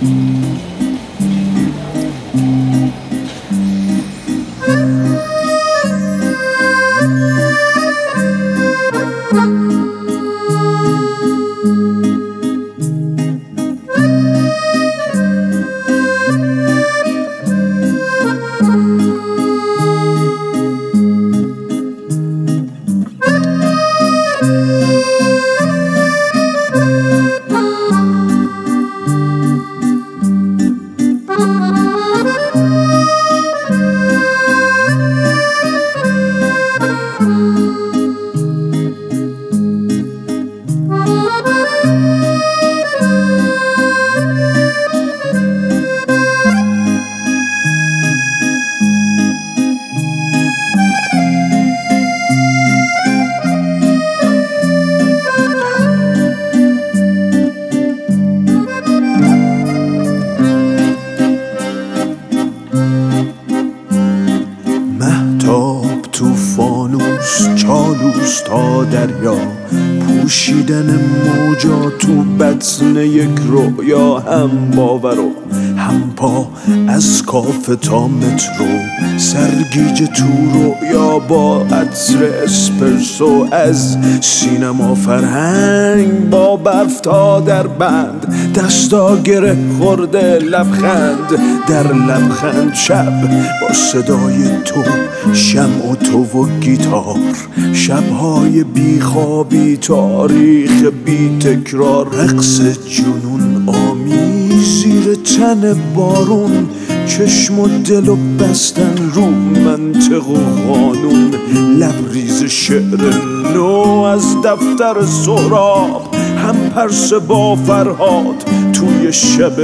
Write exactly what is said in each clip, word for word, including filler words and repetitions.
چالوس تا دریا، پوشیدن موجا تو بطن یک رویا، هم باور و هم پا از کافه تا مترو، سرگیج تو رویا با عطر اسپرسو، از سینما فرهنگ با برف تا در بند، دستا گره خورده لبخند در لبخند، شب با صدای تو، شمع و تو و گیتار، شبهای بیخوابی، تاریخ بی تکرار، رقص جنون آمیز زیر تن بارون، چشم و دل و بستن رو منطق و قانون، لبریز شعر نو از دفتر سهراب، هم پرسه با فرهاد توی شب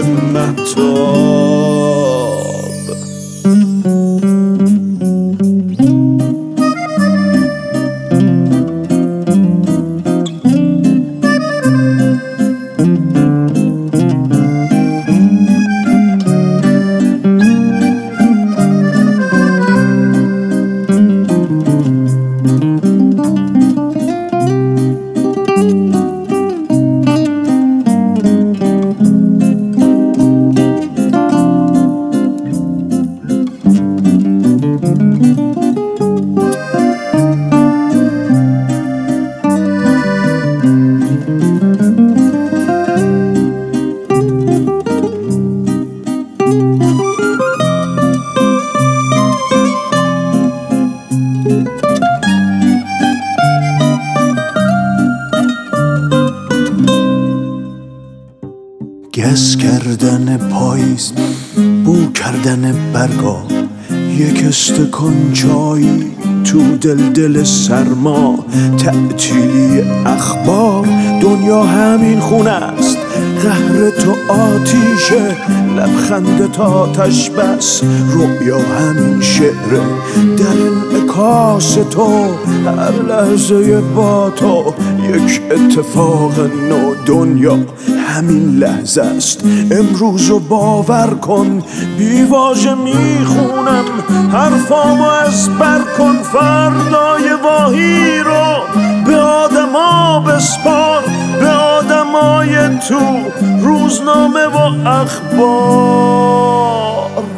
مهتاب. گس کردن پاییز، بو کردن برگا، یک استکان چایی تو دل دل سرما، تعطیلی اخبار، دنیا همین خونه است، قهر تو آتیشه، لبخند تا آتش بس، رؤیا همین شعره، در انعکاس تو، هر لحظه با تو یک اتفاق نو، دنیا همین لحظه است، امروزو باور کن، بی واژه میخونم حرفامو از بر کن، فردای واهی رو به آدما بسپار، به آدمای تو، روزنامه و اخبار.